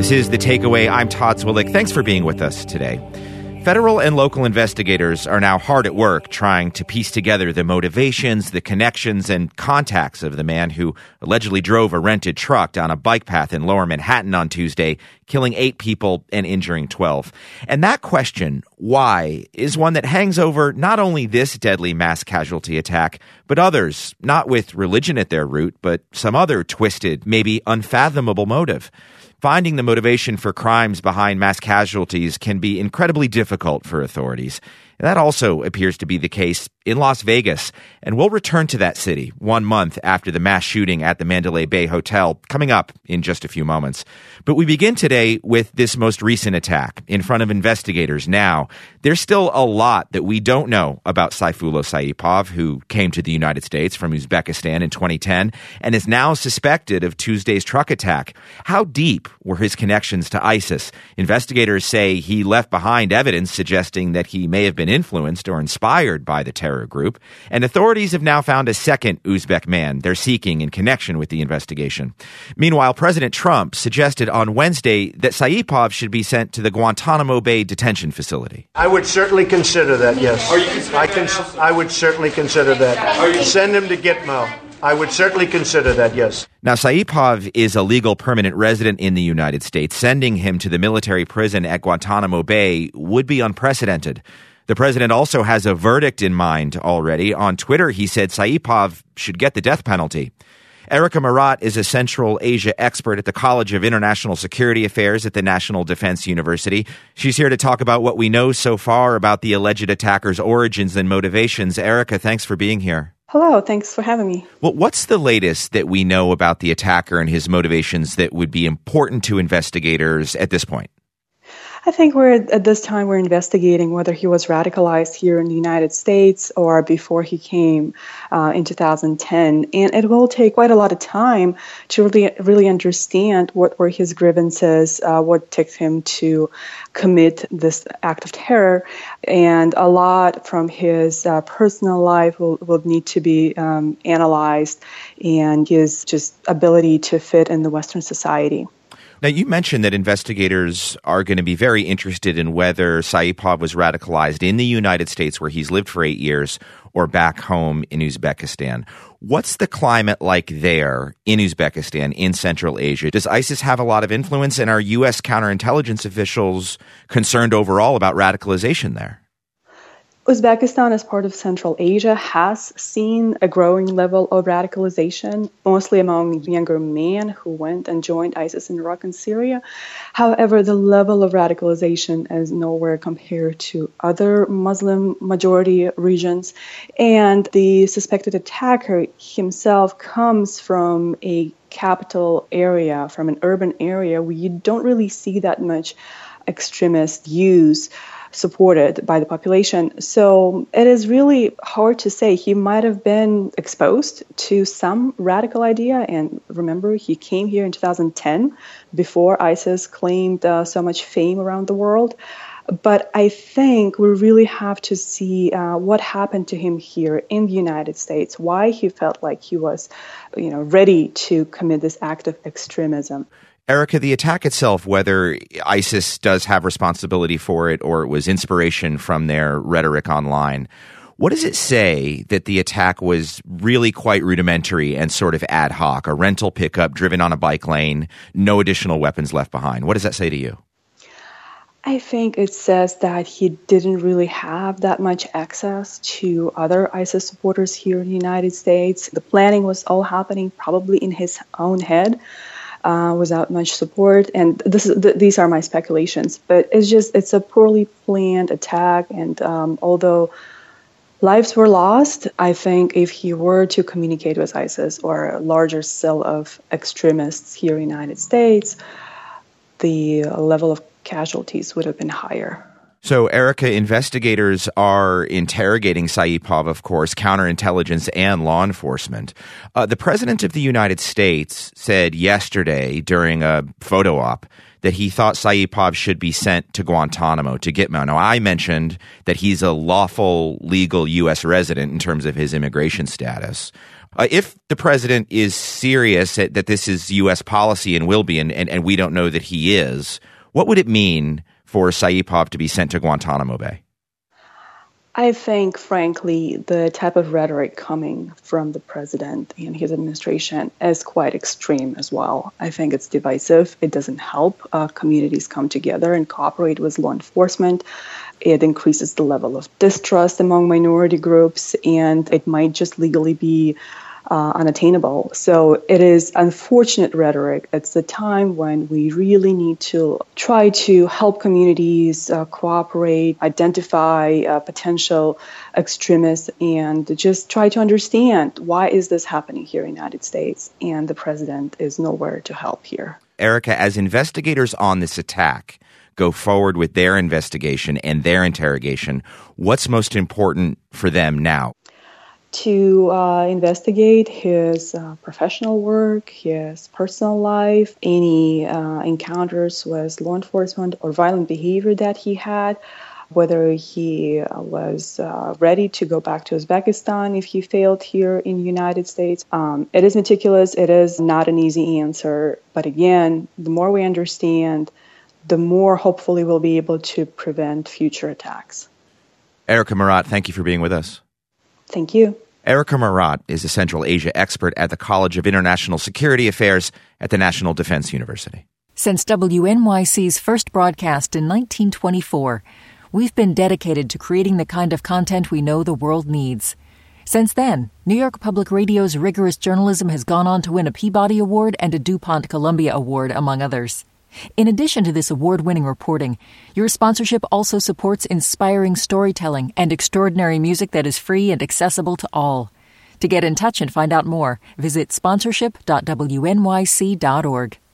This is The Takeaway. I'm Todd Zwillich. Thanks for being with us today. Federal and local investigators are now hard at work trying to piece together the motivations, the connections, and contacts of the man who allegedly drove a rented truck down a bike path in Lower Manhattan on Tuesday, killing 8 people and injuring 12. And that question, why, is one that hangs over not only this deadly mass casualty attack, but others, not with religion at their root, but some other twisted, maybe unfathomable motive. Finding the motivation for crimes behind mass casualties can be incredibly difficult for authorities. And that also appears to be the case in Las Vegas. And we'll return to that city 1 month after the mass shooting at the Mandalay Bay Hotel, coming up in just a few moments. But we begin today with this most recent attack in front of investigators now. There's still a lot that we don't know about Sayfullo Saipov, who came to the United States from Uzbekistan in 2010 and is now suspected of Tuesday's truck attack. How deep were his connections to ISIS? Investigators say he left behind evidence suggesting that he may have been influenced or inspired by the terror group. And authorities have now found a second Uzbek man they're seeking in connection with the investigation. Meanwhile, President Trump suggested on Wednesday that Saipov should be sent to the Guantanamo Bay detention facility. I would certainly consider that, yes. I would certainly consider that. Send him to Gitmo. I would certainly consider that, yes. Now, Saipov is a legal permanent resident in the United States. Sending him to the military prison at Guantanamo Bay would be unprecedented. The president also has a verdict in mind already. On Twitter, he said Saipov should get the death penalty. Erica Marat is a Central Asia expert at the College of International Security Affairs at the National Defense University. She's here to talk about what we know so far about the alleged attacker's origins and motivations. Erica, thanks for being here. Hello, thanks for having me. Well, what's the latest that we know about the attacker and his motivations that would be important to investigators at this point? I think at this time we're investigating whether he was radicalized here in the United States or before he came in 2010. And it will take quite a lot of time to really understand what were his grievances, what took him to commit this act of terror. And a lot from his personal life will need to be analyzed, and his just ability to fit in the Western society. Now, you mentioned that investigators are going to be very interested in whether Saipov was radicalized in the United States, where he's lived for 8 years, or back home in Uzbekistan. What's the climate like there in Uzbekistan, in Central Asia? Does ISIS have a lot of influence, and are U.S. counterintelligence officials concerned overall about radicalization there? Uzbekistan, as part of Central Asia, has seen a growing level of radicalization, mostly among younger men who went and joined ISIS in Iraq and Syria. However, the level of radicalization is nowhere compared to other Muslim majority regions. And the suspected attacker himself comes from a capital area, from an urban area where you don't really see that much extremist views supported by the population. So it is really hard to say. He might have been exposed to some radical idea. And remember, he came here in 2010 before ISIS claimed so much fame around the world. But I think we really have to see what happened to him here in the United States, why he felt like he was, ready to commit this act of extremism. Erica, the attack itself, whether ISIS does have responsibility for it or it was inspiration from their rhetoric online, what does it say that the attack was really quite rudimentary and sort of ad hoc, a rental pickup driven on a bike lane, no additional weapons left behind? What does that say to you? I think it says that he didn't really have that much access to other ISIS supporters here in the United States. The planning was all happening probably in his own head. Without much support, and these are my speculations, but it's a poorly planned attack, and although lives were lost, I think if he were to communicate with ISIS or a larger cell of extremists here in the United States, the level of casualties would have been higher. So, Erica, investigators are interrogating Saipov, of course, counterintelligence and law enforcement. The President of the United States said yesterday during a photo op that he thought Saipov should be sent to Guantanamo, to Gitmo. Now, I mentioned that he's a lawful, legal U.S. resident in terms of his immigration status. If the president is serious, that this is U.S. policy and will be, and we don't know that he is, what would it mean for Saipov to be sent to Guantanamo Bay? I think, frankly, the type of rhetoric coming from the president and his administration is quite extreme as well. I think it's divisive. It doesn't help communities come together and cooperate with law enforcement. It increases the level of distrust among minority groups, and it might just legally be unattainable. So it is unfortunate rhetoric. It's the time when we really need to try to help communities cooperate, identify potential extremists, and just try to understand why is this happening here in the United States. And the president is nowhere to help here. Erica, as investigators on this attack go forward with their investigation and their interrogation, what's most important for them now? To investigate his professional work, his personal life, any encounters with law enforcement or violent behavior that he had, whether he was ready to go back to Uzbekistan if he failed here in the United States. It is meticulous. It is not an easy answer. But again, the more we understand, the more hopefully we'll be able to prevent future attacks. Erica Marat, thank you for being with us. Thank you. Erica Marat is a Central Asia expert at the College of International Security Affairs at the National Defense University. Since WNYC's first broadcast in 1924, we've been dedicated to creating the kind of content we know the world needs. Since then, New York Public Radio's rigorous journalism has gone on to win a Peabody Award and a DuPont Columbia Award, among others. In addition to this award-winning reporting, your sponsorship also supports inspiring storytelling and extraordinary music that is free and accessible to all. To get in touch and find out more, visit sponsorship.wnyc.org.